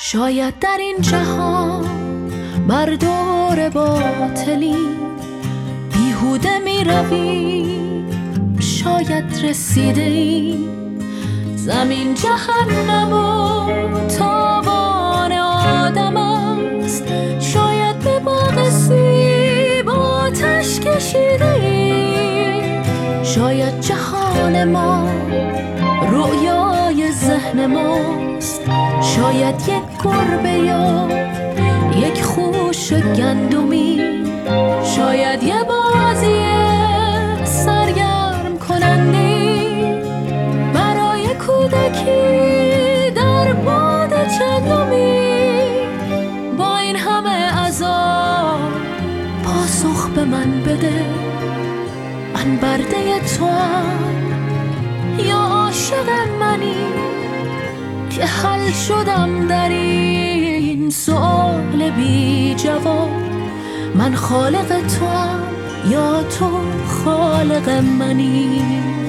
شاید در این جهان بر دور باطلی بیهوده می روی، شاید رسیده ای زمین جهنم و تاوان آدم است. شاید به باغ سیب آتش کشیده ای، شاید جهان ما رؤیای ذهن ماست. شاید یک گربه یا یک خوش گندمی، شاید یه بازی سرگرم کنندی برای کودکی در باد چندمی. با این همه عذاب پاسخ به من بده، من برده توام یا عاشق منی که حل شدم در این سؤال بی جواب. من خالق توام یا تو خالق منی؟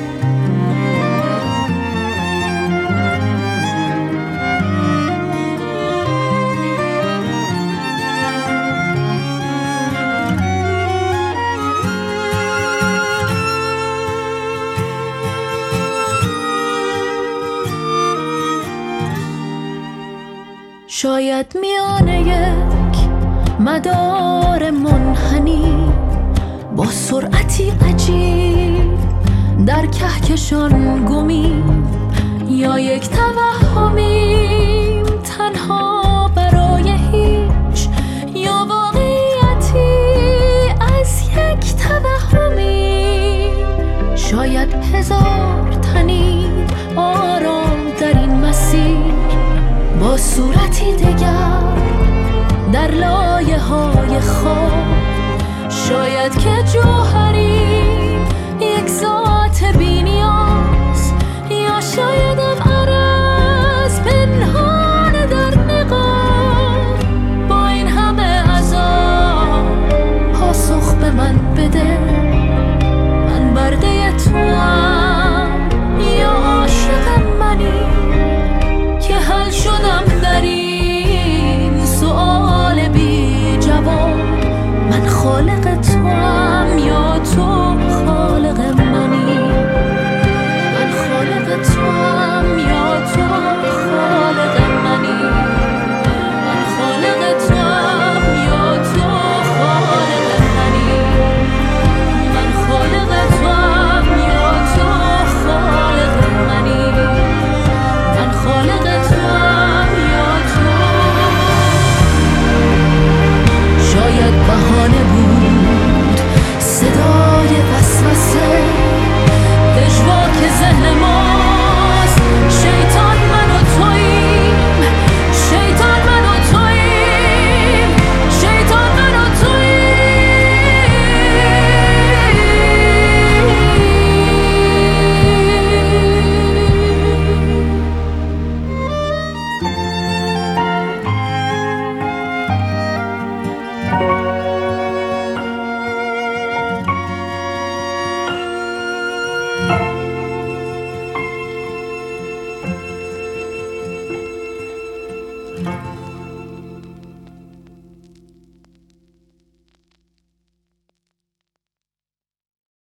شاید میان یک مدار منحنی با سرعتی عجیب در کهکشان گمی، یا یک توهمیم تنها برای هیچ، یا واقعیتی از یک توهمی. شاید هزار تنی آرام در این مسیر با صورتی دگر در لایه های خواب. شاید که جوهری